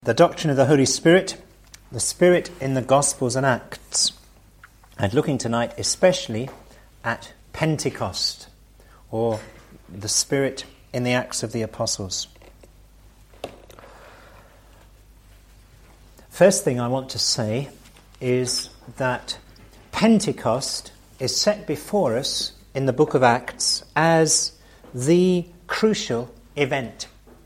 The doctrine of the Holy Spirit, the Spirit in the Gospels and Acts. And looking tonight especially at Pentecost, or the Spirit in the Acts of the Apostles. First thing I want to say is that Pentecost is set before us in the book of Acts as the crucial event.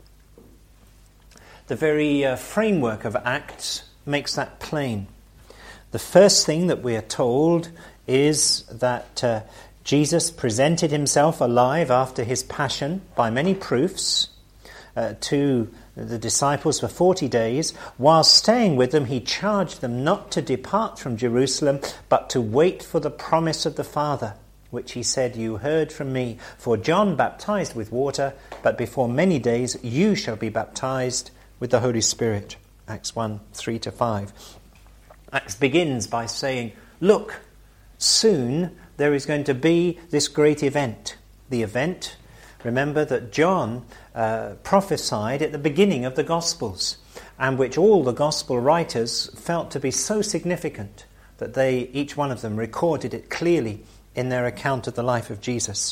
The very framework of Acts makes that plain. The first thing that we are told is that Jesus presented himself alive after his passion by many proofs to the disciples for 40 days. While staying with them, he charged them not to depart from Jerusalem, but to wait for the promise of the Father, which he said, "You heard from me. For John baptized with water, but before many days you shall be baptized with the Holy Spirit." Acts 1, 3-5. Acts begins by saying, look, soon there is going to be this great event. The event, remember, that John prophesied at the beginning of the Gospels, and which all the Gospel writers felt to be so significant that they, each one of them, recorded it clearly in their account of the life of Jesus.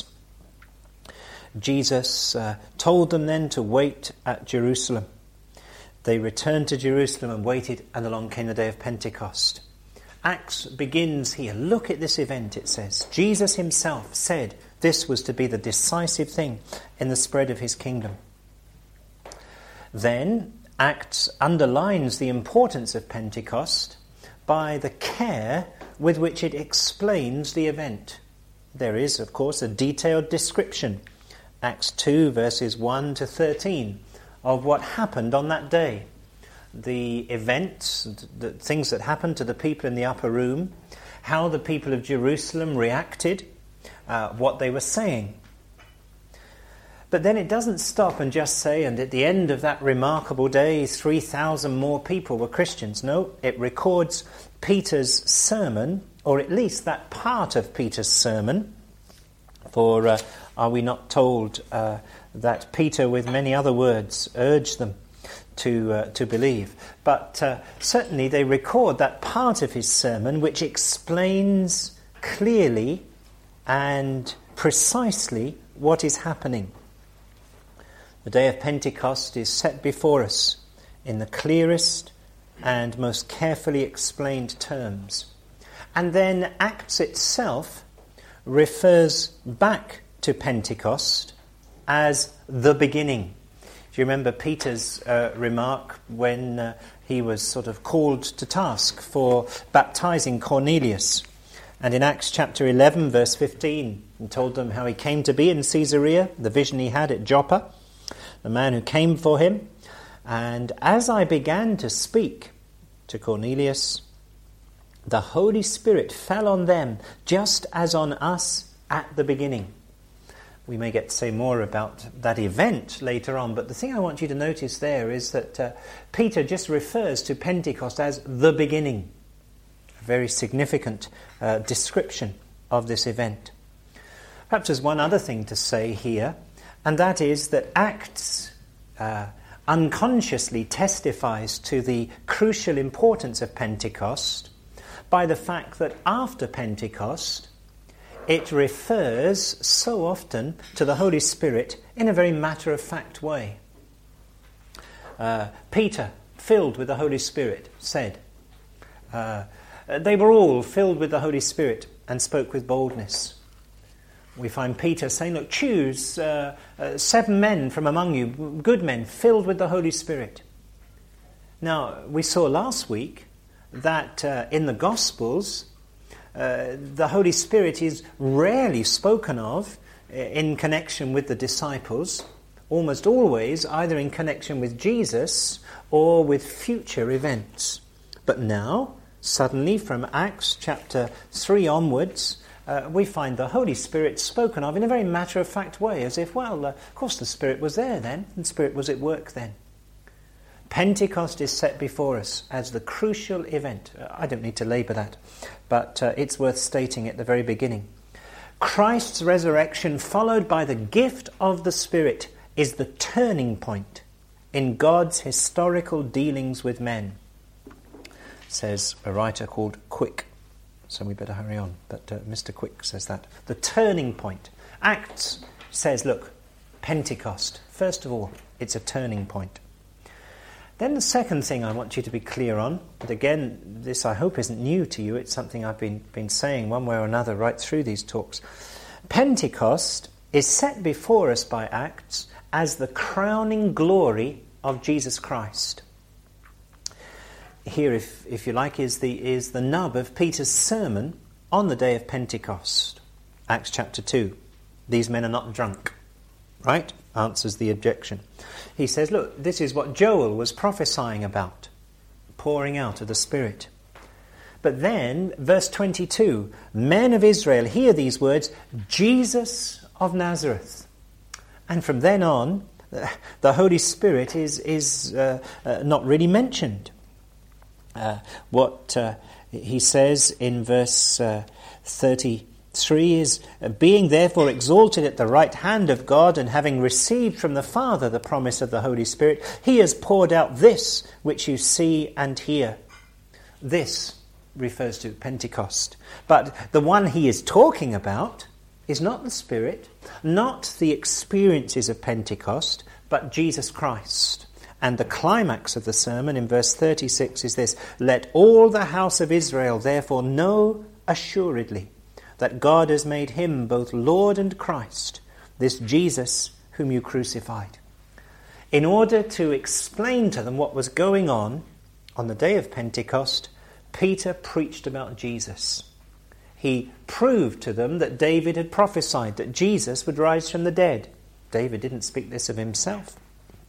Jesus told them then to wait at Jerusalem. They returned to Jerusalem and waited, and along came the day of Pentecost. Acts begins here. Look at this event, it says. Jesus himself said this was to be the decisive thing in the spread of his kingdom. Then Acts underlines the importance of Pentecost by the care with which it explains the event. There is, of course, a detailed description. Acts 2, verses 1-13. Of what happened on that day. The events, the things that happened to the people in the upper room, how the people of Jerusalem reacted, what they were saying. But then it doesn't stop and just say, and at the end of that remarkable day, 3,000 more people were Christians. No, it records Peter's sermon, or at least that part of Peter's sermon. For are we not told that Peter, with many other words, urged them to believe? But certainly they record that part of his sermon which explains clearly and precisely what is happening. The day of Pentecost is set before us in the clearest and most carefully explained terms. And then Acts itself refers back to Pentecost as the beginning. Do you remember Peter's remark when he was sort of called to task for baptizing Cornelius? And in Acts chapter 11, verse 15, he told them how he came to be in Caesarea, the vision he had at Joppa, the man who came for him. And as I began to speak to Cornelius, the Holy Spirit fell on them just as on us at the beginning. We may get to say more about that event later on, but the thing I want you to notice there is that Peter just refers to Pentecost as the beginning. A very significant description of this event. Perhaps there's one other thing to say here, and that is that Acts unconsciously testifies to the crucial importance of Pentecost by the fact that after Pentecost, it refers so often to the Holy Spirit in a very matter-of-fact way. Peter, filled with the Holy Spirit, said, they were all filled with the Holy Spirit and spoke with boldness. We find Peter saying, look, choose 7 men from among you, good men, filled with the Holy Spirit. Now, we saw last week that in the Gospels, the Holy Spirit is rarely spoken of in connection with the disciples, almost always either in connection with Jesus or with future events. But now, suddenly from Acts chapter 3 onwards, we find the Holy Spirit spoken of in a very matter-of-fact way, as if, well, of course the Spirit was there then, and the Spirit was at work then. Pentecost is set before us as the crucial event. I don't need to labour that, but it's worth stating at the very beginning. Christ's resurrection, followed by the gift of the Spirit, is the turning point in God's historical dealings with men, says a writer called Quick. So we better hurry on. But Mr. Quick says that. The turning point. Acts says, look, Pentecost. First of all, it's a turning point. Then the second thing I want you to be clear on, and again, this I hope isn't new to you, it's something I've been saying one way or another right through these talks. Pentecost is set before us by Acts as the crowning glory of Jesus Christ. Here, if you like, is the nub of Peter's sermon on the day of Pentecost. Acts chapter 2. These men are not drunk. Right? Answers the objection. He says, look, this is what Joel was prophesying about. Pouring out of the Spirit. But then, verse 22, men of Israel, hear these words, Jesus of Nazareth. And from then on, the Holy Spirit is not really mentioned. What he says in verse 33 is, being therefore exalted at the right hand of God, and having received from the Father the promise of the Holy Spirit, he has poured out this which you see and hear. This refers to Pentecost. But the one he is talking about is not the Spirit, not the experiences of Pentecost, but Jesus Christ. And the climax of the sermon in verse 36 is this: let all the house of Israel therefore know assuredly that God has made him both Lord and Christ, this Jesus whom you crucified. In order to explain to them what was going on the day of Pentecost, Peter preached about Jesus. He proved to them that David had prophesied that Jesus would rise from the dead. David didn't speak this of himself.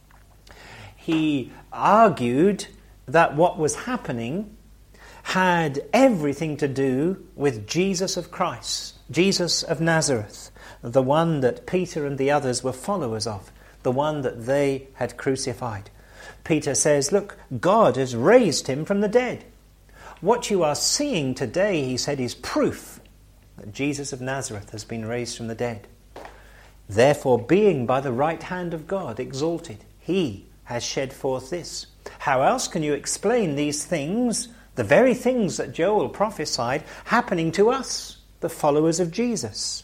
He argued that what was happening had everything to do with Jesus of Christ, Jesus of Nazareth, the one that Peter and the others were followers of, the one that they had crucified. Peter says, look, God has raised him from the dead. What you are seeing today, he said, is proof that Jesus of Nazareth has been raised from the dead. Therefore, being by the right hand of God exalted, he has shed forth this. How else can you explain these things, the very things that Joel prophesied, happening to us, the followers of Jesus?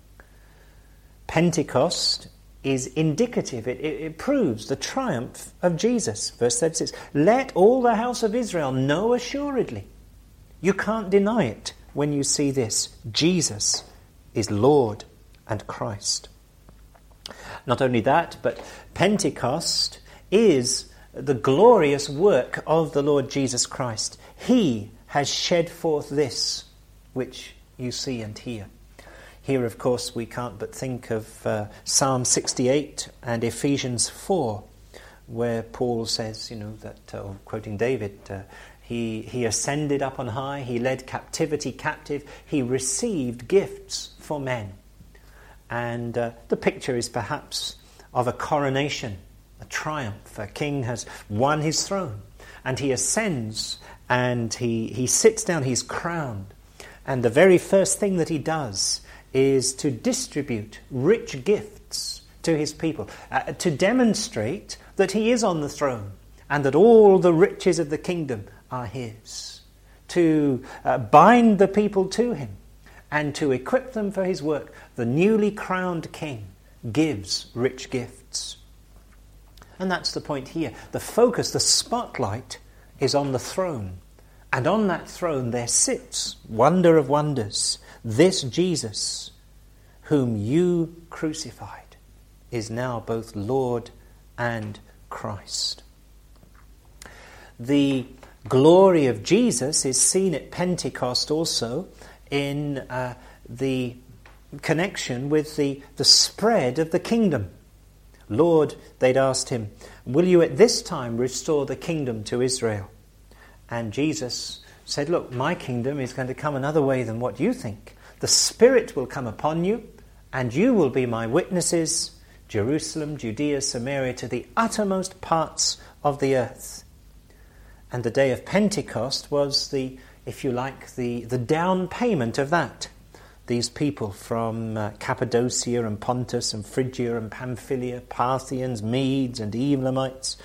Pentecost is indicative. It proves the triumph of Jesus. Verse 36, let all the house of Israel know assuredly. You can't deny it when you see this. Jesus is Lord and Christ. Not only that, but Pentecost is the glorious work of the Lord Jesus Christ. He has shed forth this which you see and hear. Here, of course, we can't but think of Psalm 68 and Ephesians 4, where Paul says, that, quoting David, he ascended up on high, he led captivity captive, he received gifts for men. And the picture is perhaps of a coronation, a triumph. A king has won his throne, and he ascends, and he sits down, he's crowned. And the very first thing that he does is to distribute rich gifts to his people, to demonstrate that he is on the throne and that all the riches of the kingdom are his, to bind the people to him and to equip them for his work. The newly crowned king gives rich gifts. And that's the point here. The focus, the spotlight, is on the throne. And on that throne there sits, wonder of wonders, this Jesus, whom you crucified, is now both Lord and Christ. The glory of Jesus is seen at Pentecost also in the connection with the spread of the kingdom. Lord, they'd asked him, will you at this time restore the kingdom to Israel? And Jesus said, look, my kingdom is going to come another way than what you think. The Spirit will come upon you, and you will be my witnesses, Jerusalem, Judea, Samaria, to the uttermost parts of the earth. And the day of Pentecost was the down payment of that. these people from Cappadocia and Pontus and Phrygia and Pamphylia, Parthians, Medes and Elamites.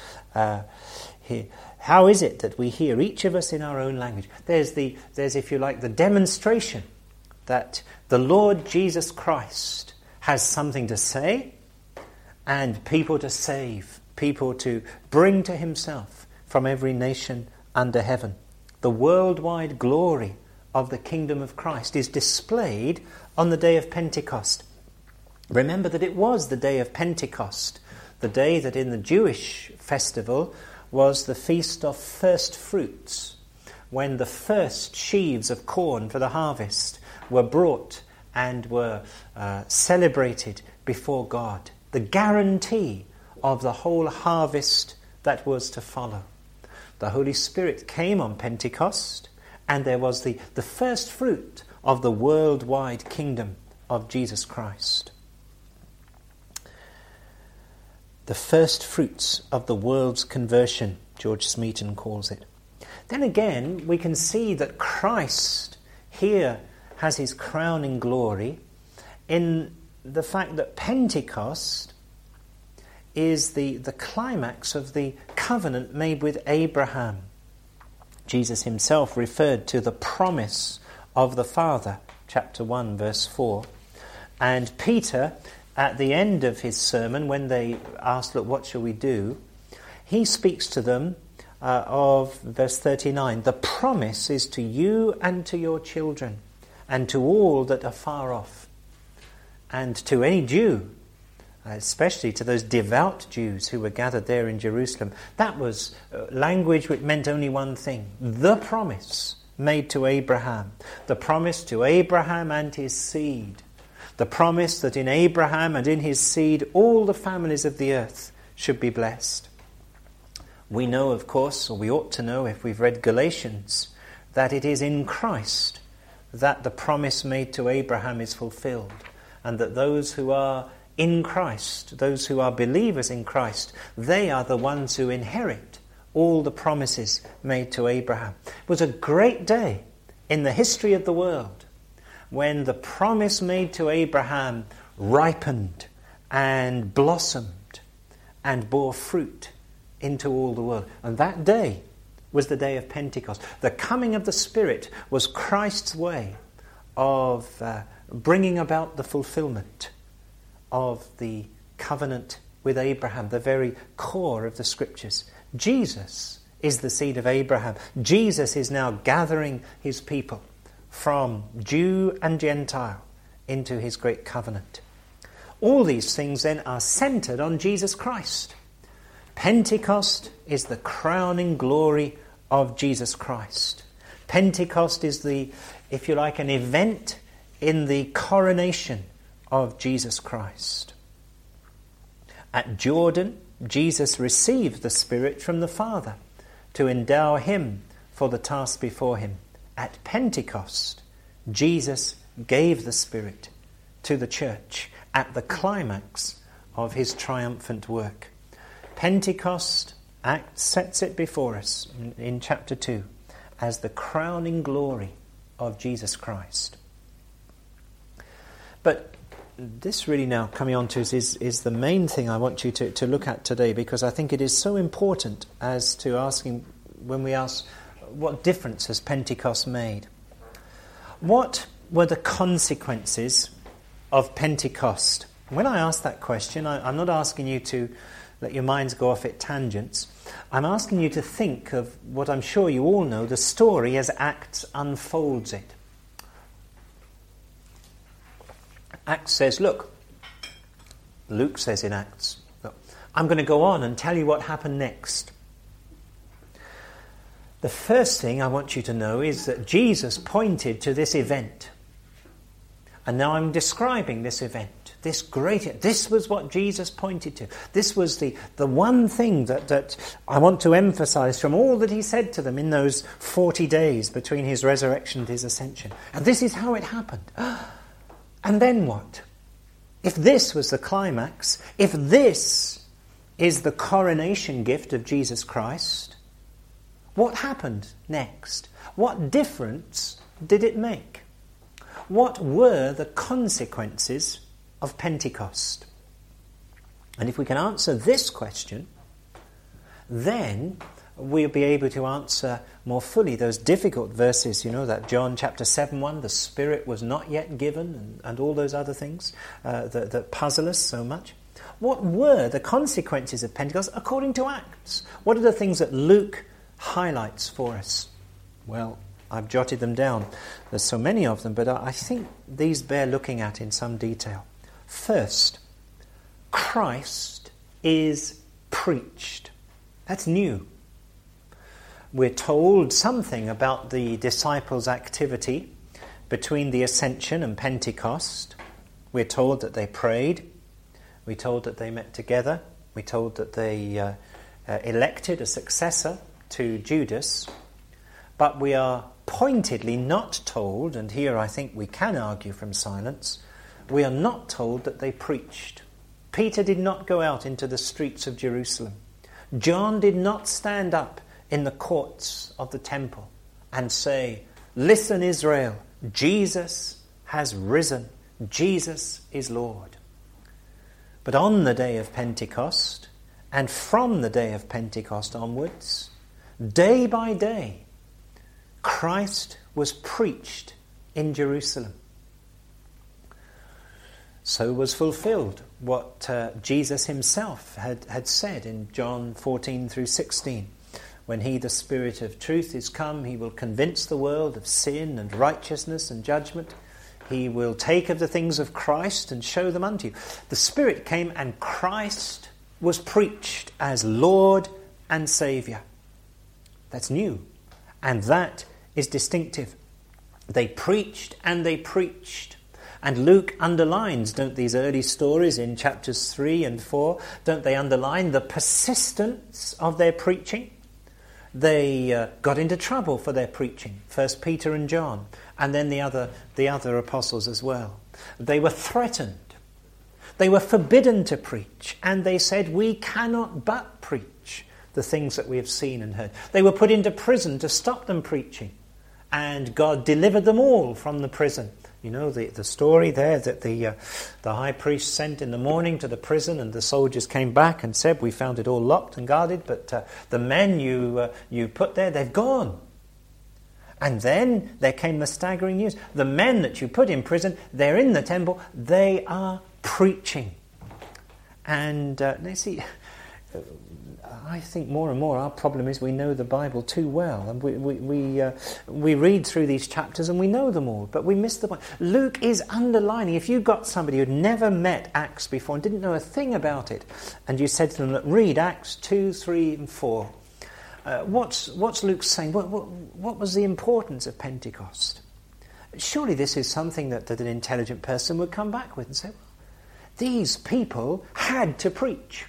How is it that we hear, each of us in our own language? There's, if you like, the demonstration that the Lord Jesus Christ has something to say and people to save, people to bring to himself from every nation under heaven. The worldwide glory of the kingdom of Christ is displayed on the day of Pentecost. Remember that it was the day of Pentecost, the day that in the Jewish festival was the feast of first fruits, when the first sheaves of corn for the harvest were brought and were celebrated before God. The guarantee of the whole harvest that was to follow. The Holy Spirit came on Pentecost, and there was the first fruit of the worldwide kingdom of Jesus Christ. The first fruits of the world's conversion, George Smeaton calls it. Then again, we can see that Christ here has his crowning glory in the fact that Pentecost is the climax of the covenant made with Abraham. Jesus himself referred to the promise of the Father, chapter 1, verse 4. And Peter, at the end of his sermon, when they asked, look, what shall we do? He speaks to them of verse 39. The promise is to you and to your children, and to all that are far off, and to any Jew, especially to those devout Jews who were gathered there in Jerusalem. That was language which meant only one thing: the promise made to Abraham, the promise to Abraham and his seed, the promise that in Abraham and in his seed all the families of the earth should be blessed. We know, of course, or we ought to know if we've read Galatians, that it is in Christ that the promise made to Abraham is fulfilled, and that those who are in Christ, those who are believers in Christ, they are the ones who inherit all the promises made to Abraham. It was a great day in the history of the world when the promise made to Abraham ripened and blossomed and bore fruit into all the world. And that day was the day of Pentecost. The coming of the Spirit was Christ's way of bringing about the fulfillment of the covenant with Abraham, the very core of the Scriptures. Jesus is the seed of Abraham. Jesus is now gathering his people from Jew and Gentile into his great covenant. All these things then are centered on Jesus Christ. Pentecost is the crowning glory of Jesus Christ. Pentecost is if you like, an event in the coronation of Jesus Christ. At Jordan, Jesus received the Spirit from the Father to endow him for the task before him. At Pentecost, Jesus gave the Spirit to the church at the climax of his triumphant work. Pentecost sets it before us in chapter 2 as the crowning glory of Jesus Christ. But this really now coming on to is the main thing I want you to look at today, because I think it is so important as to asking, when we ask, what difference has Pentecost made? What were the consequences of Pentecost? When I ask that question, I'm not asking you to let your minds go off at tangents. I'm asking you to think of what I'm sure you all know, the story as Acts unfolds it. Acts says, look, Luke says in Acts, look, I'm going to go on and tell you what happened next. The first thing I want you to know is that Jesus pointed to this event. And now I'm describing this event. This was what Jesus pointed to. This was the one thing that I want to emphasize from all that he said to them in those 40 days between his resurrection and his ascension. And this is how it happened. And then what? If this was the climax, if this is the coronation gift of Jesus Christ, what happened next? What difference did it make? What were the consequences of Pentecost? And if we can answer this question, then we'll be able to answer more fully those difficult verses, that John chapter 7:1, the Spirit was not yet given, and all those other things that puzzle us so much. What were the consequences of Pentecost according to Acts? What are the things that Luke highlights for us? Well, I've jotted them down. There's so many of them, but I think these bear looking at in some detail. First, Christ is preached. That's new. We're told something about the disciples' activity between the Ascension and Pentecost. We're told that they prayed. We're told that they met together. We're told that they elected a successor to Judas. But we are pointedly not told, and here I think we can argue from silence, we are not told that they preached. Peter did not go out into the streets of Jerusalem. John did not stand up in the courts of the temple and say, "Listen, Israel, Jesus has risen. Jesus is Lord." But on the day of Pentecost, and from the day of Pentecost onwards, day by day, Christ was preached in Jerusalem. So was fulfilled what Jesus himself had said in John 14 through 16. When he, the Spirit of truth, is come, he will convince the world of sin and righteousness and judgment. He will take of the things of Christ and show them unto you. The Spirit came and Christ was preached as Lord and Saviour. That's new. And that is distinctive. They preached and they preached. And Luke underlines, don't these early stories in chapters 3 and 4, don't they underline the persistence of their preaching? They got into trouble for their preaching, first Peter and John, and then the other apostles as well. They were threatened. They were forbidden to preach, and they said, "We cannot but preach the things that we have seen and heard." They were put into prison to stop them preaching, and God delivered them all from the prison. You know the story there that the high priest sent in the morning to the prison, and the soldiers came back and said, "We found it all locked and guarded, but the men you put there, they've gone." And then there came the staggering news. The men that you put in prison, they're in the temple, they are preaching. And you see, I think more and more our problem is we know the Bible too well, and we read through these chapters and we know them all, but we miss the point. Luke is underlining, if you got somebody who'd never met Acts before and didn't know a thing about it, and you said to them, "Look, read Acts 2, 3 and 4, what's Luke saying? What was the importance of Pentecost? Surely this is something that an intelligent person would come back with and say, well, these people had to preach.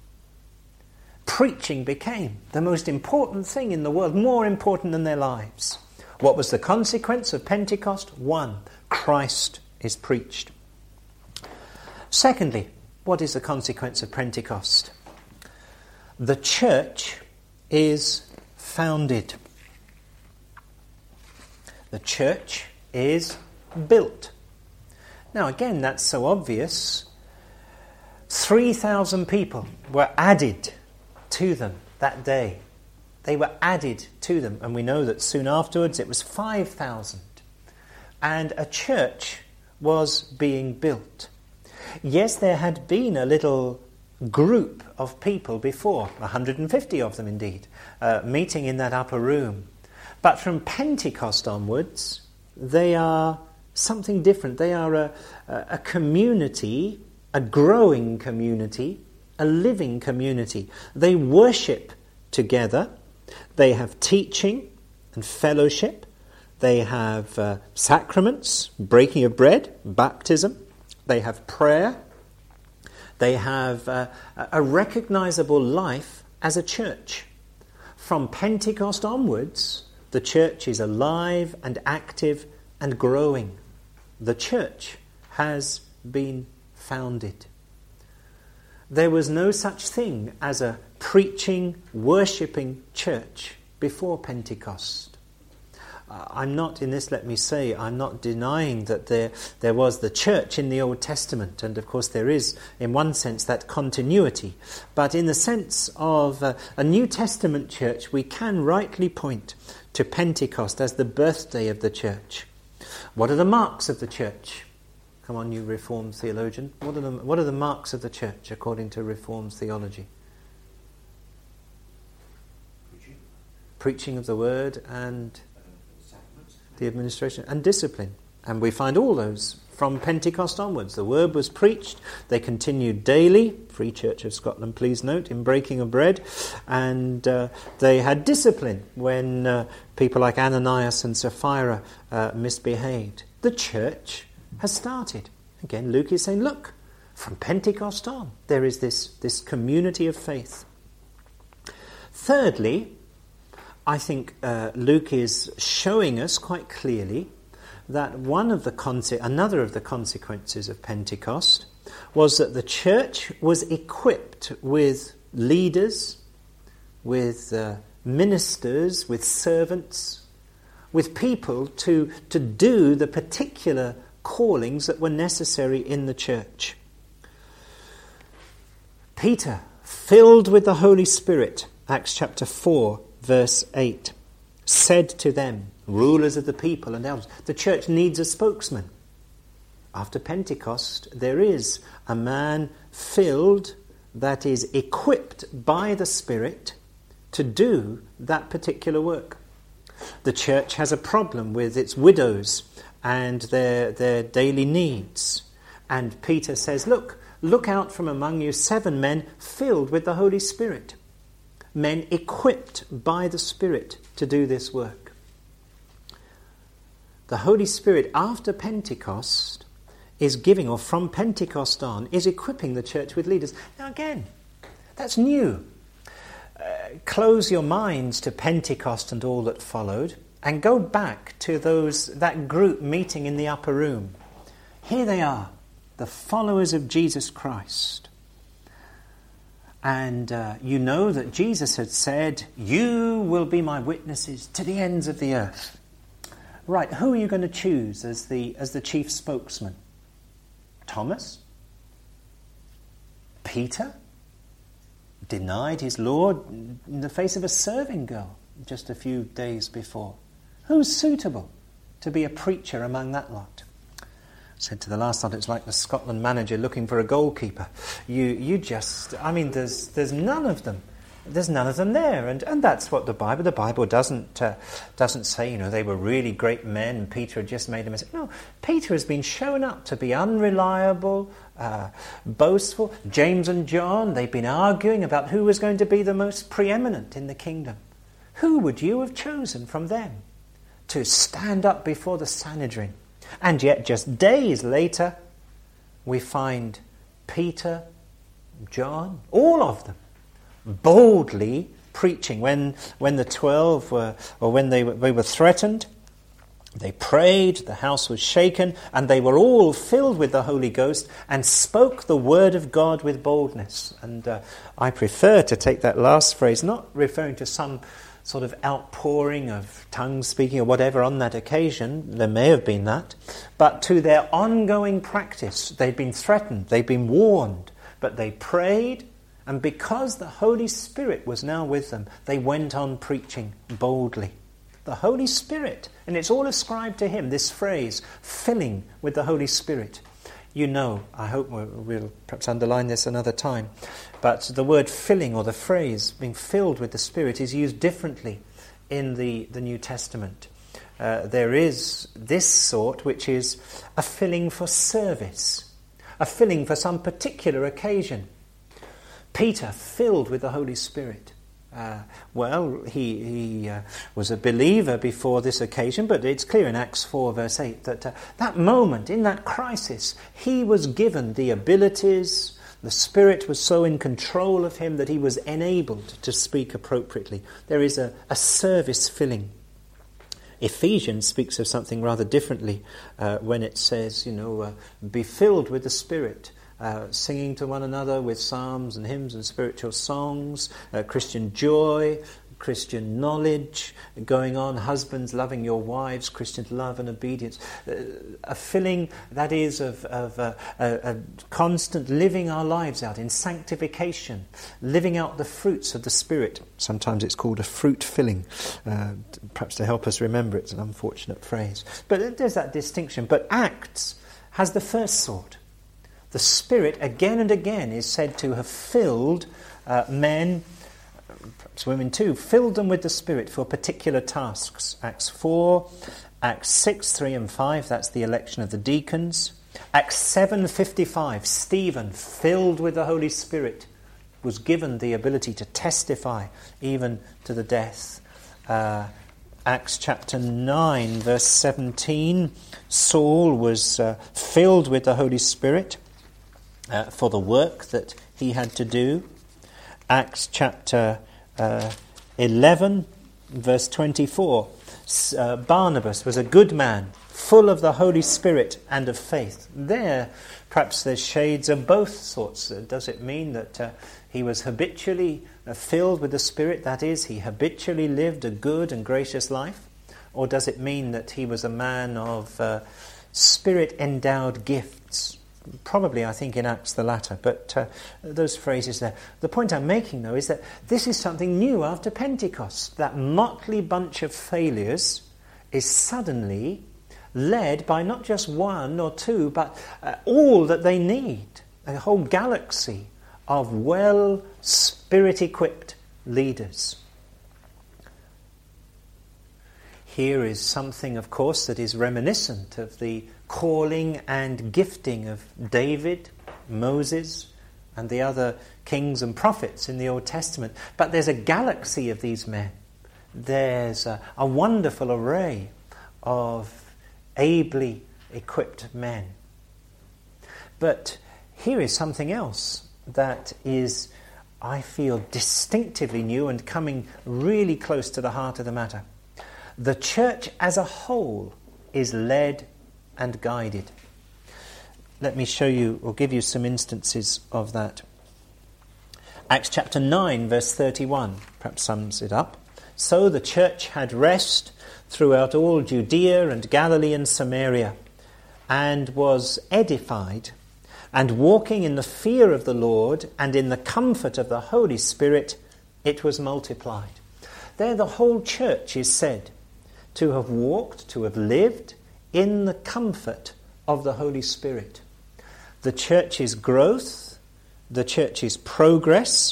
Preaching became the most important thing in the world, more important than their lives. What was the consequence of Pentecost? 1, Christ is preached. Secondly, what is the consequence of Pentecost? The church is founded. The church is built. Now again, that's so obvious. 3,000 people were added to them that day. They were added to them, and we know that soon afterwards it was 5,000. And a church was being built. Yes, there had been a little group of people before, 150 of them indeed, meeting in that upper room. But from Pentecost onwards, they are something different. They are a community, a growing community, a living community. They worship together. They have teaching and fellowship. They have sacraments, breaking of bread, baptism. They have prayer. They have a recognizable life as a church. From Pentecost onwards, the church is alive and active and growing. The church has been founded. There was no such thing as a preaching, worshipping church before Pentecost. I'm not, in this let me say, I'm not denying that there was the church in the Old Testament, and of course there is, in one sense, that continuity. But in the sense of a New Testament church, we can rightly point to Pentecost as the birthday of the church. What are the marks of the church? Come on, you Reformed theologian. What are the marks of the church according to Reformed theology? Preaching of the word and the administration and discipline. And we find all those from Pentecost onwards. The word was preached. They continued daily, Free Church of Scotland, please note, in breaking of bread. And they had discipline when people like Ananias and Sapphira misbehaved. The church has started. Again, Luke is saying, look, from Pentecost on, there is this community of faith. Thirdly, I think Luke is showing us quite clearly that another of the consequences of Pentecost was that the church was equipped with leaders, with ministers, with servants, with people to do the particular callings that were necessary in the church. Peter, filled with the Holy Spirit, Acts chapter 4, verse 8, said to them, rulers of the people and elders, the church needs a spokesman. After Pentecost, there is a man filled, that is equipped by the Spirit to do that particular work. The church has a problem with its widows and their daily needs. And Peter says, look out from among you 7 men filled with the Holy Spirit. Men equipped by the Spirit to do this work. The Holy Spirit, after Pentecost, is giving, or from Pentecost on, is equipping the church with leaders. Now again, that's new. Close your minds to Pentecost and all that followed, and go back to that group meeting in the upper room. Here they are, the followers of Jesus Christ. And you know that Jesus had said, you will be my witnesses to the ends of the earth. Right, who are you going to choose as the chief spokesman? Thomas? Peter? Denied his Lord in the face of a serving girl just a few days before. Who's suitable to be a preacher among that lot? Said to the last lot, it's like the Scotland manager looking for a goalkeeper. There's none of them. There's none of them there, and that's what the Bible doesn't say. They were really great men, and Peter had just made a mistake. No, Peter has been shown up to be unreliable, boastful. James and John, they've been arguing about who was going to be the most preeminent in the kingdom. Who would you have chosen from them to stand up before the Sanhedrin? And yet, just days later, we find Peter, John, all of them, boldly preaching. When the 12 were, or when they were threatened, they prayed, the house was shaken, and they were all filled with the Holy Ghost and spoke the word of God with boldness. And I prefer to take that last phrase, not referring to some sort of outpouring of tongues speaking or whatever on that occasion, there may have been that, but to their ongoing practice. They'd been threatened, they'd been warned, but they prayed, and because the Holy Spirit was now with them, they went on preaching boldly. The Holy Spirit, and it's all ascribed to him, this phrase, filling with the Holy Spirit. I hope we'll perhaps underline this another time, but the word filling, or the phrase being filled with the Spirit, is used differently in the New Testament. There is this sort which is a filling for service, a filling for some particular occasion. Peter, filled with the Holy Spirit. He was a believer before this occasion, but it's clear in Acts 4 verse 8 that that moment, in that crisis, he was given the abilities. The Spirit was so in control of him that he was enabled to speak appropriately. There is a service filling. Ephesians speaks of something rather differently when it says, be filled with the Spirit. Singing to one another with psalms and hymns and spiritual songs, Christian joy, Christian knowledge going on, husbands loving your wives, Christian love and obedience, a filling that is of a constant living our lives out in sanctification, living out the fruits of the Spirit. Sometimes it's called a fruit filling, perhaps to help us remember. It's an unfortunate phrase. But there's that distinction. But Acts has the first sort. The Spirit again and again is said to have filled men, perhaps women too, filled them with the Spirit for particular tasks. Acts 4, Acts 6, 3 and 5, that's the election of the deacons. Acts 7:55, Stephen, filled with the Holy Spirit, was given the ability to testify even to the death. Acts chapter 9, verse 17, Saul was filled with the Holy Spirit for the work that he had to do. Acts chapter 11, verse 24, Barnabas was a good man, full of the Holy Spirit and of faith. There, perhaps there's shades of both sorts. Does it mean that he was habitually filled with the Spirit, that is, he habitually lived a good and gracious life? Or does it mean that he was a man of Spirit-endowed gifts? Probably, I think, in Acts the latter, but those phrases there. The point I'm making, though, is that this is something new after Pentecost. That motley bunch of failures is suddenly led by not just one or two, but all that they need. A whole galaxy of well Spirit-equipped leaders. Here is something, of course, that is reminiscent of the calling and gifting of David, Moses, and the other kings and prophets in the Old Testament. But there's a galaxy of these men. There's a wonderful array of ably equipped men. But here is something else that is, I feel, distinctively new and coming really close to the heart of the matter. The church as a whole is led and guided. Let me show you or give you some instances of that. Acts chapter 9, verse 31, perhaps sums it up. So the church had rest throughout all Judea and Galilee and Samaria, and was edified, and walking in the fear of the Lord and in the comfort of the Holy Spirit, it was multiplied. There the whole church is said to have walked, to have lived in the comfort of the Holy Spirit. The church's growth, the church's progress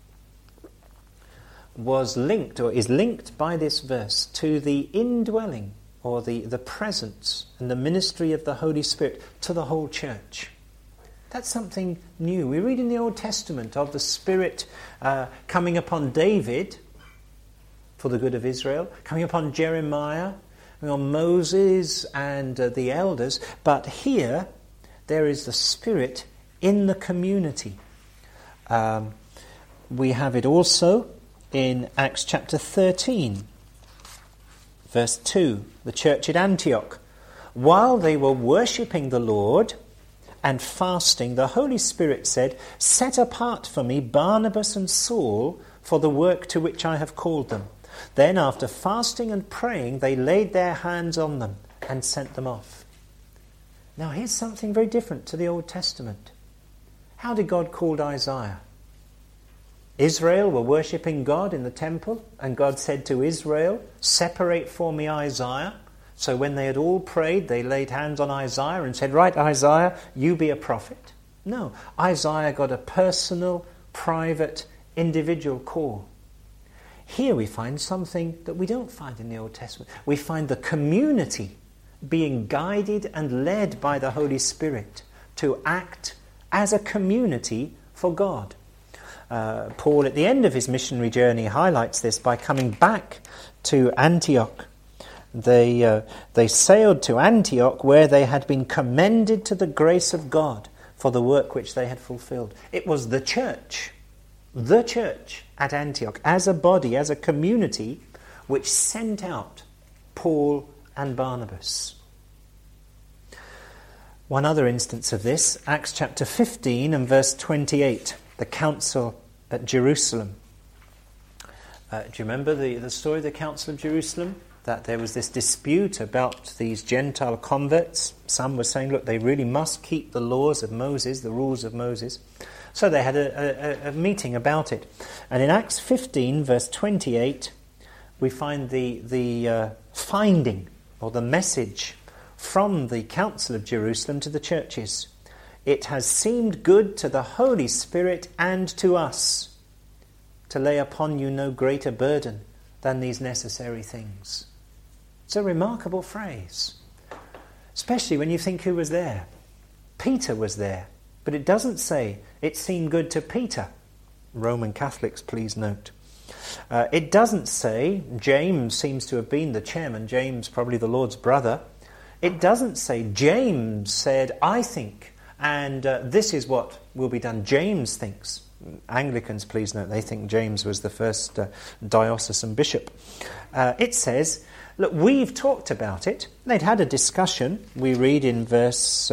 was linked, or is linked by this verse, to the indwelling, or the presence and the ministry of the Holy Spirit to the whole church. That's something new. We read in the Old Testament of the Spirit coming upon David for the good of Israel, coming upon Jeremiah, on Moses and the elders, but here there is the Spirit in the community. We have it also in Acts chapter 13, verse 2, the church at Antioch. While they were worshipping the Lord and fasting, the Holy Spirit said, "Set apart for me Barnabas and Saul for the work to which I have called them." Then, after fasting and praying, they laid their hands on them and sent them off. Now, here's something very different to the Old Testament. How did God call Isaiah? Israel were worshipping God in the temple, and God said to Israel, "Separate for me Isaiah." So when they had all prayed, they laid hands on Isaiah and said, "Right, Isaiah, you be a prophet." No, Isaiah got a personal, private, individual call. Here we find something that we don't find in the Old Testament. We find the community being guided and led by the Holy Spirit to act as a community for God. Paul, at the end of his missionary journey, highlights this by coming back to Antioch. They sailed to Antioch, where they had been commended to the grace of God for the work which they had fulfilled. It was the church at Antioch, as a body, as a community, which sent out Paul and Barnabas. One other instance of this, Acts chapter 15 and verse 28, the council at Jerusalem. Do you remember the story of the Council of Jerusalem? That there was this dispute about these Gentile converts. Some were saying, look, they really must keep the laws of Moses, the rules of Moses. So they had a meeting about it. And in Acts 15, verse 28, we find the finding, or the message, from the Council of Jerusalem to the churches. It has seemed good to the Holy Spirit and to us to lay upon you no greater burden than these necessary things. It's a remarkable phrase, especially when you think who was there. Peter was there, but it doesn't say it seemed good to Peter. Roman Catholics, please note. It doesn't say James seems to have been the chairman, James probably the Lord's brother. It doesn't say James said, I think, and this is what will be done. James thinks. Anglicans, please note, they think James was the first diocesan bishop. It says, look, we've talked about it. They'd had a discussion. We read in verse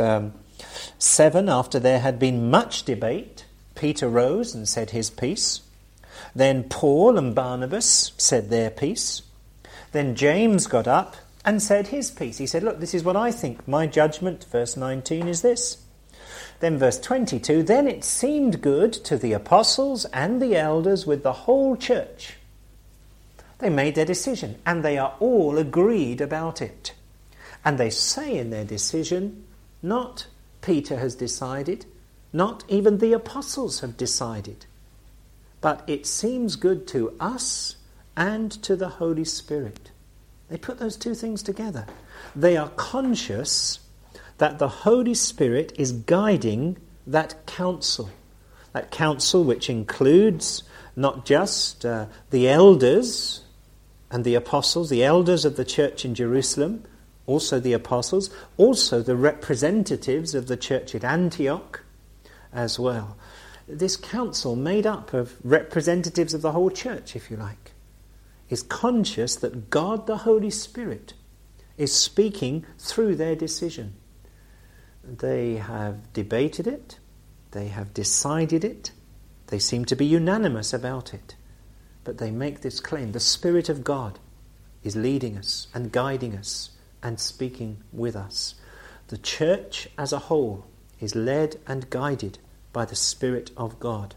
7, after there had been much debate, Peter rose and said his piece. Then Paul and Barnabas said their piece. Then James got up and said his piece. He said, look, this is what I think. My judgment, verse 19, is this. Then verse 22, then it seemed good to the apostles and the elders with the whole church. They made their decision, and they are all agreed about it. And they say in their decision, not Peter has decided, not even the apostles have decided, but it seems good to us and to the Holy Spirit. They put those two things together. They are conscious that the Holy Spirit is guiding that council which includes not just the elders and the apostles, the elders of the church in Jerusalem, also the apostles, also the representatives of the church at Antioch as well. This council, made up of representatives of the whole church, if you like, is conscious that God the Holy Spirit is speaking through their decision. They have debated it, they have decided it, they seem to be unanimous about it. But they make this claim, the Spirit of God is leading us and guiding us and speaking with us. The church as a whole is led and guided by the Spirit of God.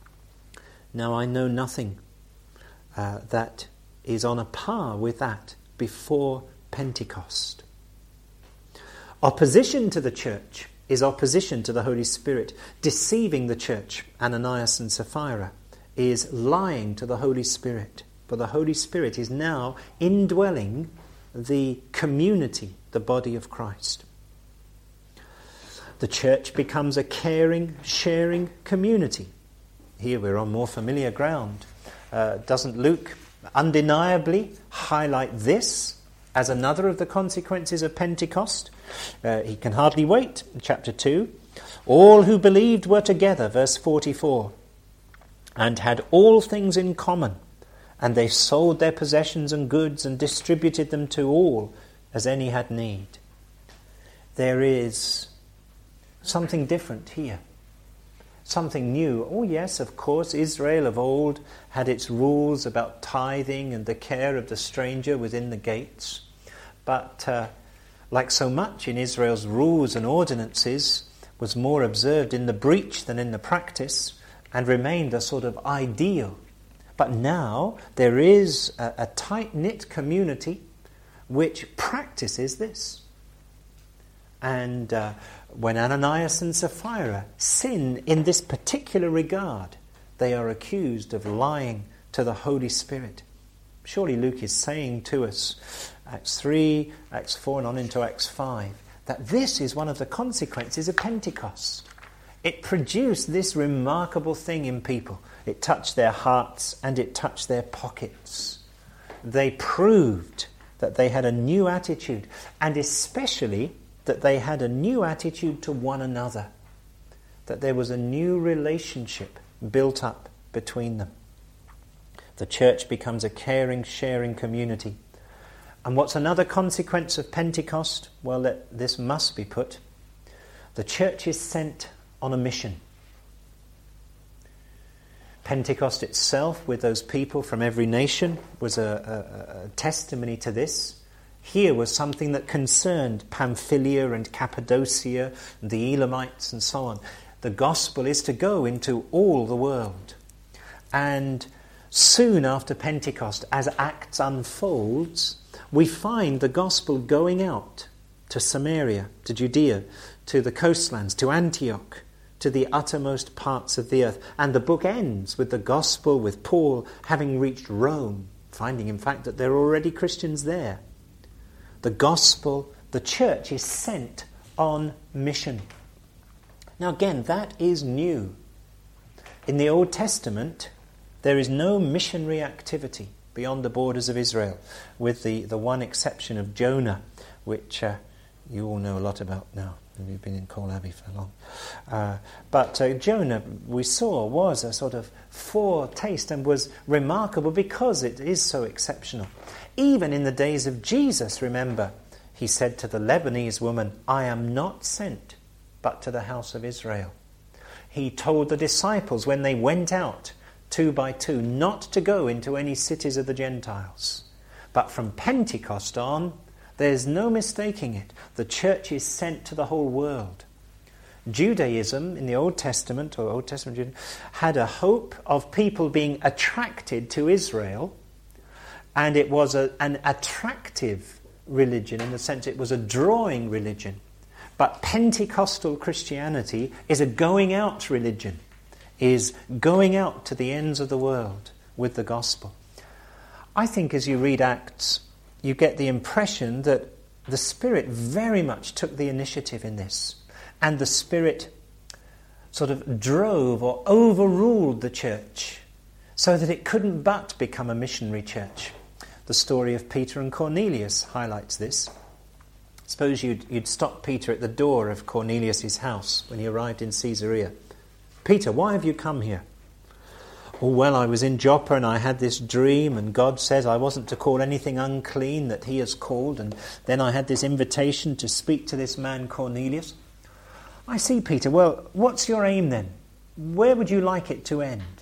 Now I know nothing that is on a par with that before Pentecost. Opposition to the church is opposition to the Holy Spirit. Deceiving the church, Ananias and Sapphira, is lying to the Holy Spirit. For the Holy Spirit is now indwelling the community, the body of Christ. The church becomes a caring, sharing community. Here we're on more familiar ground. Doesn't Luke undeniably highlight this as another of the consequences of Pentecost? He can hardly wait. Chapter 2. All who believed were together, verse 44, and had all things in common, and they sold their possessions and goods and distributed them to all as any had need. There is something different here. Something new. Oh yes, of course, Israel of old had its rules about tithing and the care of the stranger within the gates. But like so much in Israel's rules and ordinances, was more observed in the breach than in the practice, and remained a sort of ideal. But now there is a tight-knit community which practices this. And when Ananias and Sapphira sin in this particular regard, they are accused of lying to the Holy Spirit. Surely Luke is saying to us, Acts 3, Acts 4 and on into Acts 5, that this is one of the consequences of Pentecost. It produced this remarkable thing in people. It touched their hearts and it touched their pockets. They proved that they had a new attitude, and especially that they had a new attitude to one another, that there was a new relationship built up between them. The church becomes a caring, sharing community. And what's another consequence of Pentecost? Well, this must be put. The church is sent on a mission. Pentecost itself, with those people from every nation, was a testimony to this. Here was something that concerned Pamphylia and Cappadocia, and the Elamites and so on. The gospel is to go into all the world. And soon after Pentecost, as Acts unfolds, we find the gospel going out to Samaria, to Judea, to the coastlands, to Antioch, to the uttermost parts of the earth. And the book ends with the gospel, with Paul having reached Rome, finding in fact that there are already Christians there. The gospel, the church is sent on mission. Now again, that is new. In the Old Testament, there is no missionary activity beyond the borders of Israel, with the one exception of Jonah, which you all know a lot about now. You've been in Cole Abbey for long. But Jonah, we saw, was a sort of foretaste and was remarkable because it is so exceptional. Even in the days of Jesus, remember, he said to the Lebanese woman, "I am not sent but to the house of Israel." He told the disciples when they went out 2 by 2 not to go into any cities of the Gentiles. But from Pentecost on, there's no mistaking it. The church is sent to the whole world. Judaism in the Old Testament, or Old Testament Judaism, had a hope of people being attracted to Israel, and it was an attractive religion in the sense it was a drawing religion. But Pentecostal Christianity is a going out religion, is going out to the ends of the world with the gospel. I think as you read Acts, you get the impression that the Spirit very much took the initiative in this. And the Spirit sort of drove or overruled the church so that it couldn't but become a missionary church. The story of Peter and Cornelius highlights this. Suppose you'd stop Peter at the door of Cornelius' house when he arrived in Caesarea. "Peter, why have you come here?" "Oh, well, I was in Joppa and I had this dream and God says I wasn't to call anything unclean that he has called, and then I had this invitation to speak to this man Cornelius." "I see, Peter. Well, what's your aim then? Where would you like it to end?"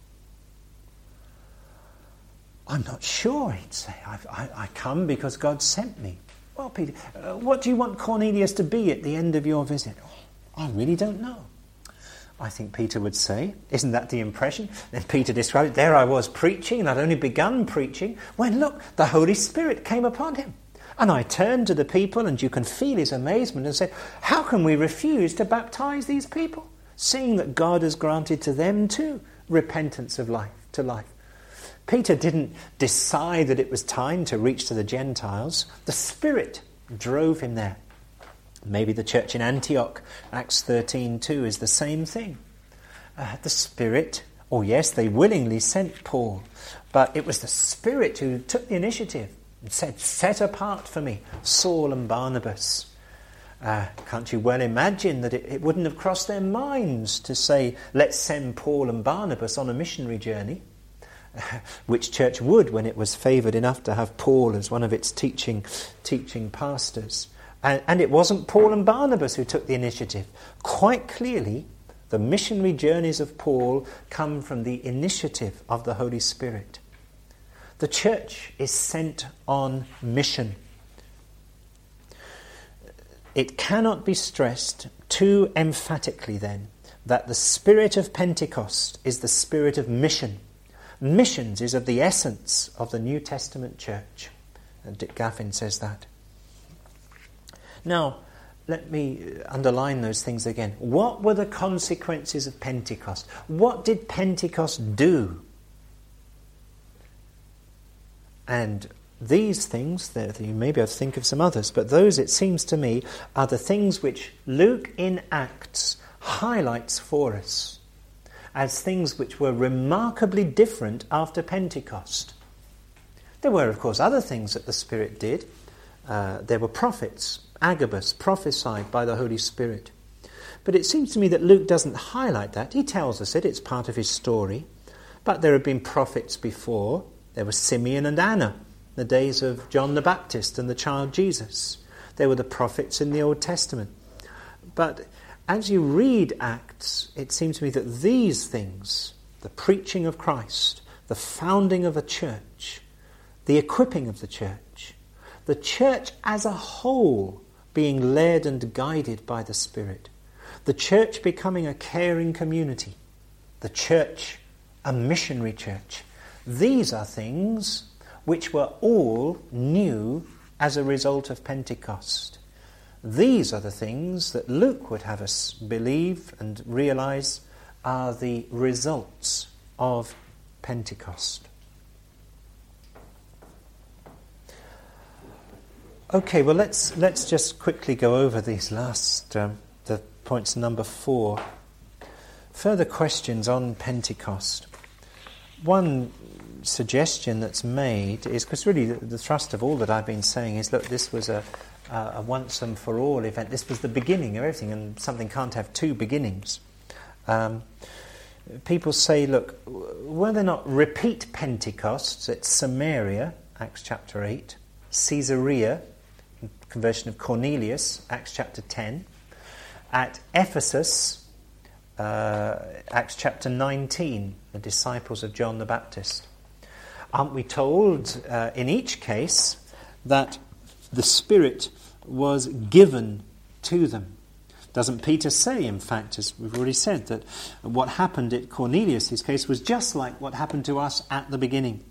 "I'm not sure," he'd say. I come because God sent me." "Well, Peter, what do you want Cornelius to be at the end of your visit?" "Oh, I really don't know." I think Peter would say, "Isn't that the impression?" Then Peter described it. "There I was preaching, and I'd only begun preaching, when look, the Holy Spirit came upon him. And I turned to the people," and you can feel his amazement, "and said, 'How can we refuse to baptize these people, seeing that God has granted to them too repentance of life to life?'" Peter didn't decide that it was time to reach to the Gentiles. The Spirit drove him there. Maybe the church in Antioch, Acts 13:2, is the same thing. The Spirit, oh yes, they willingly sent Paul, but it was the Spirit who took the initiative and said, "Set apart for me Saul and Barnabas." Can't you well imagine that it wouldn't have crossed their minds to say, "Let's send Paul and Barnabas on a missionary journey"? Which church would when it was favoured enough to have Paul as one of its teaching pastors? And it wasn't Paul and Barnabas who took the initiative. Quite clearly, the missionary journeys of Paul come from the initiative of the Holy Spirit. The church is sent on mission. It cannot be stressed too emphatically then that the spirit of Pentecost is the spirit of mission. Missions is of the essence of the New Testament church. And Dick Gaffin says that. Now, let me underline those things again. What were the consequences of Pentecost? What did Pentecost do? And these things, you may be able to think of some others, but those, it seems to me, are the things which Luke in Acts highlights for us as things which were remarkably different after Pentecost. There were, of course, other things that the Spirit did. There were prophets. Agabus prophesied by the Holy Spirit. But it seems to me that Luke doesn't highlight that. He tells us it's part of his story. But there have been prophets before. There were Simeon and Anna, the days of John the Baptist and the child Jesus. There were the prophets in the Old Testament. But as you read Acts, it seems to me that these things the preaching of Christ, the founding of a church, the equipping of the church as a whole being led and guided by the Spirit, the church becoming a caring community, the church a missionary church. These are things which were all new as a result of Pentecost. These are the things that Luke would have us believe and realize are the results of Pentecost. Okay, well let's just quickly go over these last the points number 4. Further questions on Pentecost. One suggestion that's made is, because really the thrust of all that I've been saying is, look, this was a once and for all event. This was the beginning of everything, and something can't have two beginnings. People say, look, were there not repeat Pentecosts at Samaria, Acts chapter 8, Caesarea, conversion of Cornelius, Acts chapter 10, at Ephesus, Acts chapter 19, the disciples of John the Baptist? Aren't we told in each case that the Spirit was given to them? Doesn't Peter say, in fact, as we've already said, that what happened at Cornelius' case was just like what happened to us at the beginning?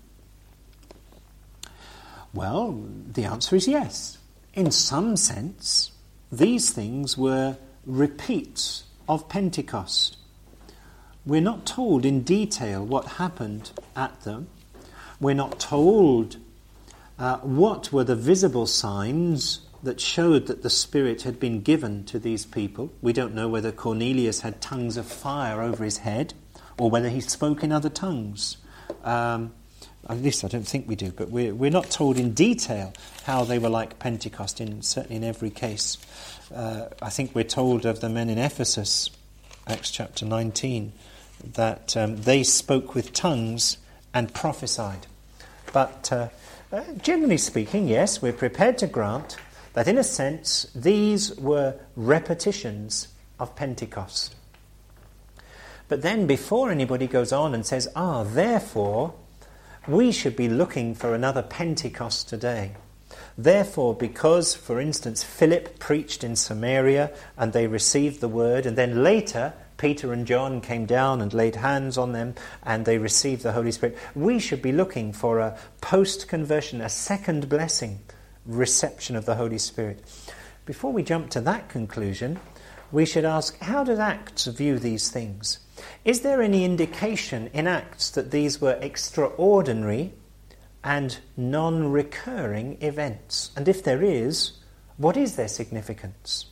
Well, the answer is yes. In some sense, these things were repeats of Pentecost. We're not told in detail what happened at them. We're not told what were the visible signs that showed that the Spirit had been given to these people. We don't know whether Cornelius had tongues of fire over his head or whether he spoke in other tongues. At least I don't think we do, but we're not told in detail how they were like Pentecost, certainly in every case. I think we're told of the men in Ephesus, Acts chapter 19, that they spoke with tongues and prophesied. But generally speaking, yes, we're prepared to grant that in a sense these were repetitions of Pentecost. But then before anybody goes on and says, therefore we should be looking for another Pentecost today. Therefore, because, for instance, Philip preached in Samaria and they received the word, and then later Peter and John came down and laid hands on them and they received the Holy Spirit, we should be looking for a post-conversion, a second blessing, reception of the Holy Spirit. Before we jump to that conclusion, we should ask, how did Acts view these things? Is there any indication in Acts that these were extraordinary and non-recurring events? And if there is, what is their significance?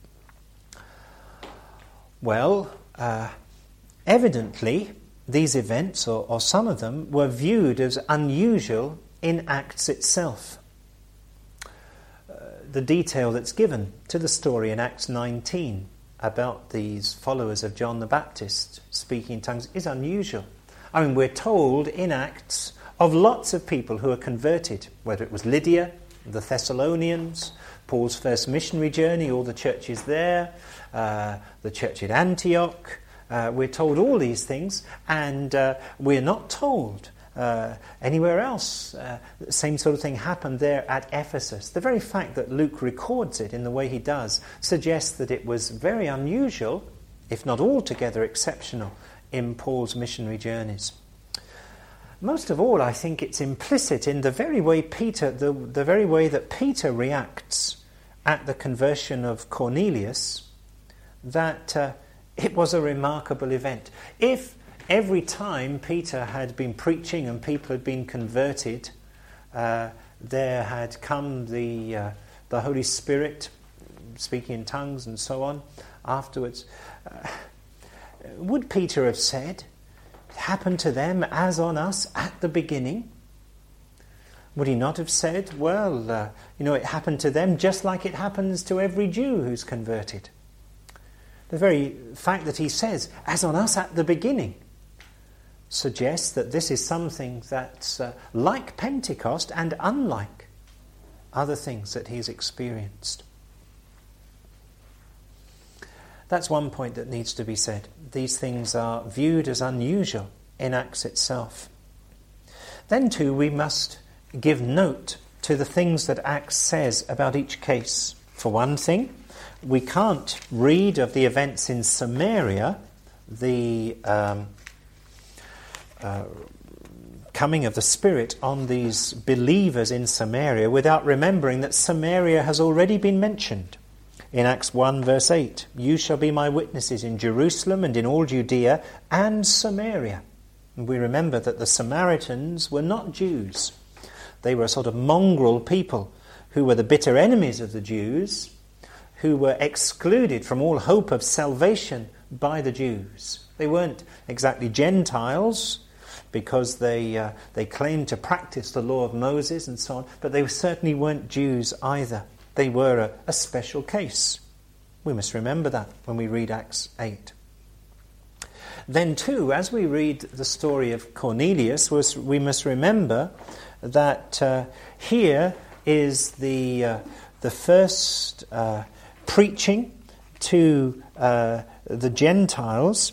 Well, evidently, these events, or some of them, were viewed as unusual in Acts itself. The detail that's given to the story in Acts 19 about these followers of John the Baptist speaking in tongues is unusual. I mean, we're told in Acts of lots of people who are converted, whether it was Lydia, the Thessalonians, Paul's first missionary journey, all the churches there, the church at Antioch. We're told all these things, and we're not told anywhere else. The same sort of thing happened there at Ephesus. The very fact that Luke records it in the way he does suggests that it was very unusual, if not altogether exceptional, in Paul's missionary journeys. Most of all, I think it's implicit in the very way the very way that Peter reacts at the conversion of Cornelius, that it was a remarkable event. If every time Peter had been preaching and people had been converted, there had come the Holy Spirit, speaking in tongues and so on afterwards, would Peter have said, it happened to them as on us at the beginning? Would he not have said, well, it happened to them just like it happens to every Jew who's converted? The very fact that he says, as on us at the beginning, suggests that this is something that's like Pentecost and unlike other things that he's experienced. That's one point that needs to be said. These things are viewed as unusual in Acts itself. Then too, we must give note to the things that Acts says about each case. For one thing, we can't read of the events in Samaria, the coming of the Spirit on these believers in Samaria, without remembering that Samaria has already been mentioned. In Acts 1 verse 8, "You shall be my witnesses in Jerusalem and in all Judea and Samaria." And we remember that the Samaritans were not Jews. They were a sort of mongrel people who were the bitter enemies of the Jews, who were excluded from all hope of salvation by the Jews. They weren't exactly Gentiles, because they claimed to practice the law of Moses and so on, but they certainly weren't Jews either. They were a special case. We must remember that when we read Acts 8. Then too, as we read the story of Cornelius, we must remember that here is the first preaching to the Gentiles.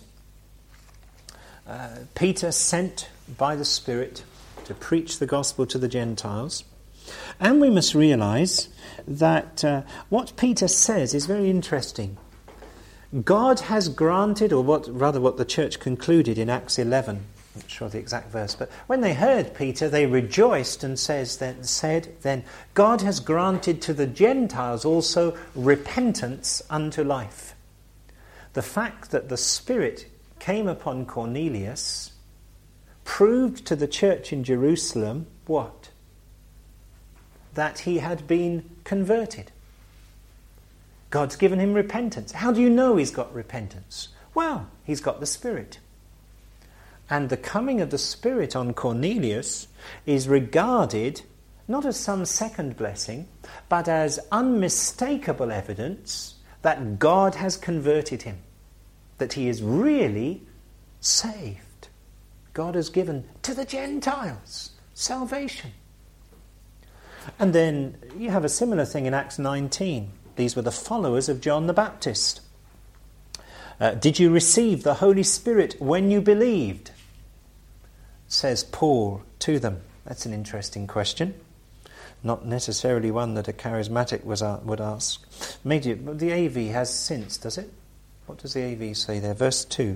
Peter sent by the Spirit to preach the gospel to the Gentiles. And we must realize that what Peter says is very interesting. God has granted, or what the church concluded in Acts 11, I'm not sure the exact verse, but when they heard Peter, they rejoiced and said, God has granted to the Gentiles also repentance unto life. The fact that the Spirit came upon Cornelius proved to the church in Jerusalem what? That he had been converted. God's given him repentance. How do you know he's got repentance? Well, he's got the Spirit. And the coming of the Spirit on Cornelius is regarded not as some second blessing, but as unmistakable evidence that God has converted him, that he is really saved. God has given to the Gentiles salvation. And then you have a similar thing in Acts 19. These were the followers of John the Baptist. Did you receive the Holy Spirit when you believed? Says Paul to them. That's an interesting question. Not necessarily one that a charismatic would ask. Maybe the AV has since, does it? What does the AV say there? Verse 2.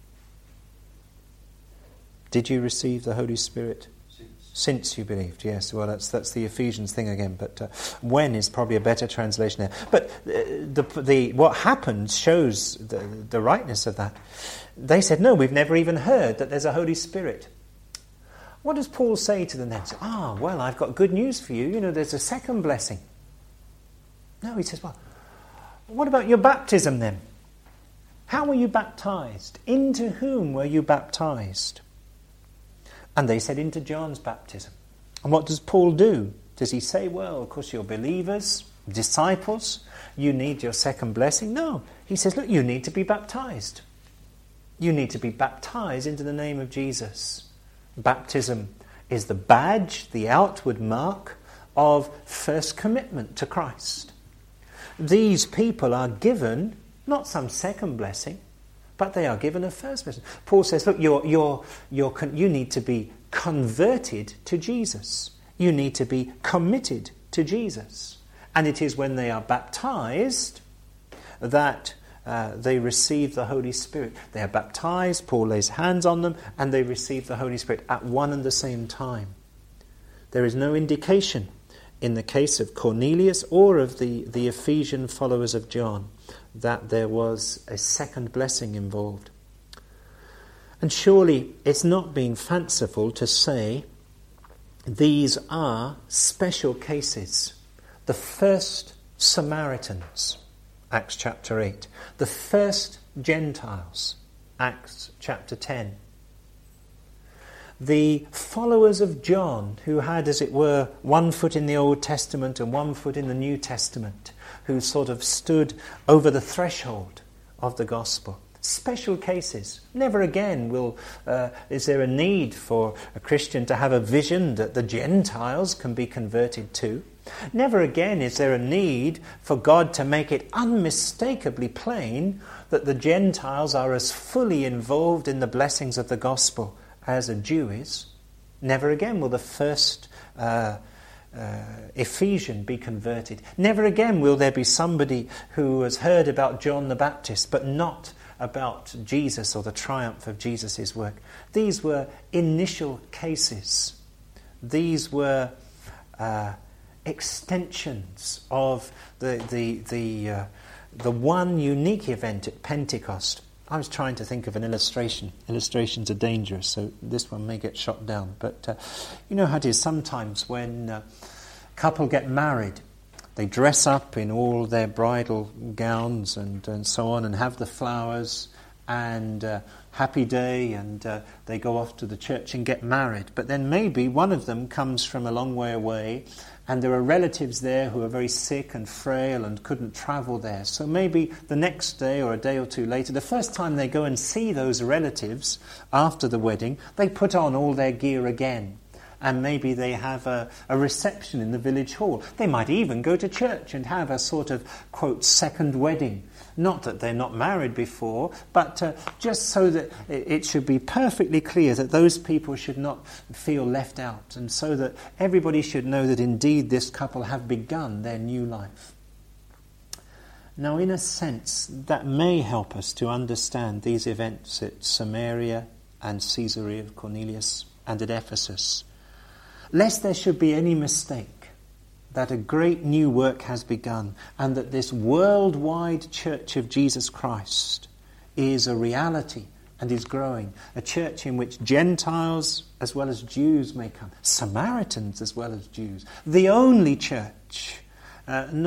Did you receive the Holy Spirit? Since you believed, yes. Well, that's the Ephesians thing again, but when is probably a better translation there. But what happened shows the rightness of that. They said, no, we've never even heard that there's a Holy Spirit. What does Paul say to them then? Well, I've got good news for you. There's a second blessing. No, he says, well, what about your baptism then? How were you baptized? Into whom were you baptized? And they said, into John's baptism. And what does Paul do? Does he say, well, of course you're believers, disciples, you need your second blessing? No. He says, look, you need to be baptized. You need to be baptized into the name of Jesus. Baptism is the badge, the outward mark of first commitment to Christ. These people are given not some second blessing, but they are given a first blessing. Paul says, look, you need to be converted to Jesus. You need to be committed to Jesus. And it is when they are baptized that they receive the Holy Spirit. They are baptized, Paul lays hands on them, and they receive the Holy Spirit at one and the same time. There is no indication in the case of Cornelius or of the Ephesian followers of John that there was a second blessing involved. And surely it's not being fanciful to say these are special cases. The first Samaritans, Acts chapter 8. The first Gentiles, Acts chapter 10. The followers of John, who had, as it were, one foot in the Old Testament and one foot in the New Testament, who sort of stood over the threshold of the gospel. Special cases. Never again is there a need for a Christian to have a vision that the Gentiles can be converted to. Never again is there a need for God to make it unmistakably plain that the Gentiles are as fully involved in the blessings of the gospel as a Jew is. Never again will the first Ephesian be converted. Never again will there be somebody who has heard about John the Baptist but not about Jesus or the triumph of Jesus' work. These were initial cases. These were extensions of the one unique event at Pentecost. I was trying to think of an illustration. Illustrations are dangerous, so this one may get shot down. But you know how it is sometimes when a couple get married, they dress up in all their bridal gowns and so on and have the flowers and happy day, and they go off to the church and get married. But then maybe one of them comes from a long way away and there are relatives there who are very sick and frail and couldn't travel there. So maybe the next day or a day or two later, the first time they go and see those relatives after the wedding, they put on all their gear again. And maybe they have a reception in the village hall. They might even go to church and have a sort of, quote, second wedding. Not that they're not married before, but just so that it should be perfectly clear that those people should not feel left out, and so that everybody should know that indeed this couple have begun their new life. Now, in a sense, that may help us to understand these events at Samaria and Caesarea of Cornelius and at Ephesus, lest there should be any mistake that a great new work has begun and that this worldwide church of Jesus Christ is a reality and is growing. A church in which Gentiles as well as Jews may come, Samaritans as well as Jews. The only church, and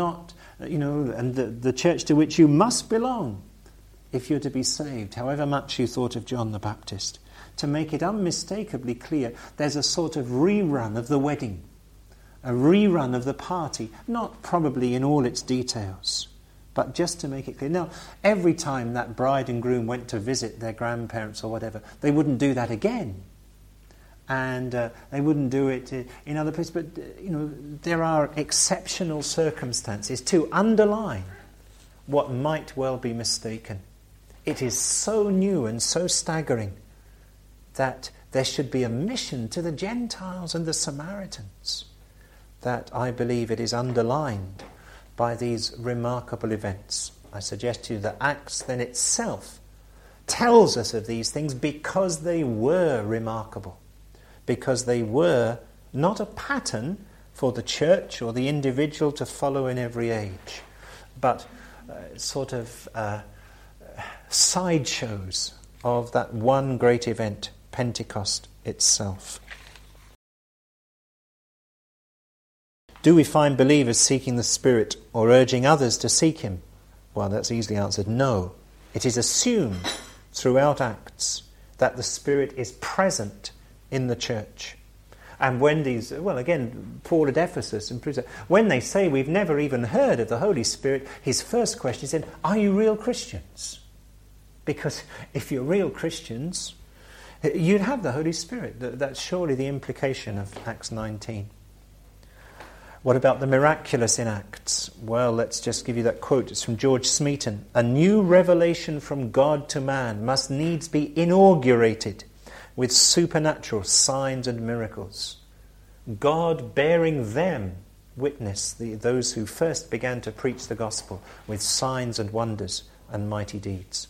the church to which you must belong if you're to be saved, however much you thought of John the Baptist. To make it unmistakably clear, there's a sort of rerun of the wedding, a rerun of the party, not probably in all its details, but just to make it clear. Now, every time that bride and groom went to visit their grandparents or whatever, they wouldn't do that again. And they wouldn't do it in other places. But, there are exceptional circumstances to underline what might well be mistaken. It is so new and so staggering that there should be a mission to the Gentiles and the Samaritans, that I believe it is underlined by these remarkable events. I suggest to you that Acts then itself tells us of these things because they were remarkable, because they were not a pattern for the church or the individual to follow in every age, but sideshows of that one great event, Pentecost itself. Do we find believers seeking the Spirit or urging others to seek Him? Well, that's easily answered no. It is assumed throughout Acts that the Spirit is present in the church. And when Paul at Ephesus and proves that, when they say we've never even heard of the Holy Spirit, his first question is, are you real Christians? Because if you're real Christians, you'd have the Holy Spirit. That's surely the implication of Acts 19. What about the miraculous in Acts? Well, let's just give you that quote. It's from George Smeaton. A new revelation from God to man must needs be inaugurated with supernatural signs and miracles. God bearing them witness, those who first began to preach the gospel, with signs and wonders and mighty deeds.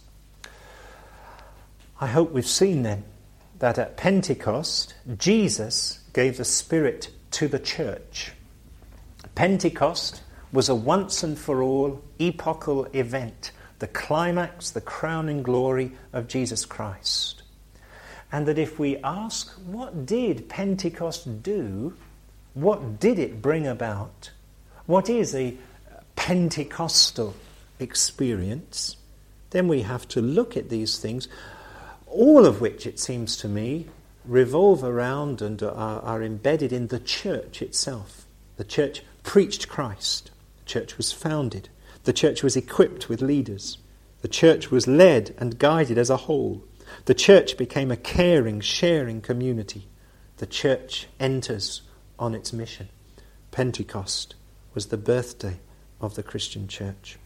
I hope we've seen then that at Pentecost, Jesus gave the Spirit to the church. Pentecost was a once and for all epochal event, the climax, the crowning glory of Jesus Christ. And that if we ask, what did Pentecost do? What did it bring about? What is a Pentecostal experience? Then we have to look at these things, all of which, it seems to me, revolve around and are embedded in the church itself. The church preached Christ. The church was founded. The church was equipped with leaders. The church was led and guided as a whole. The church became a caring, sharing community. The church enters on its mission. Pentecost was the birthday of the Christian church.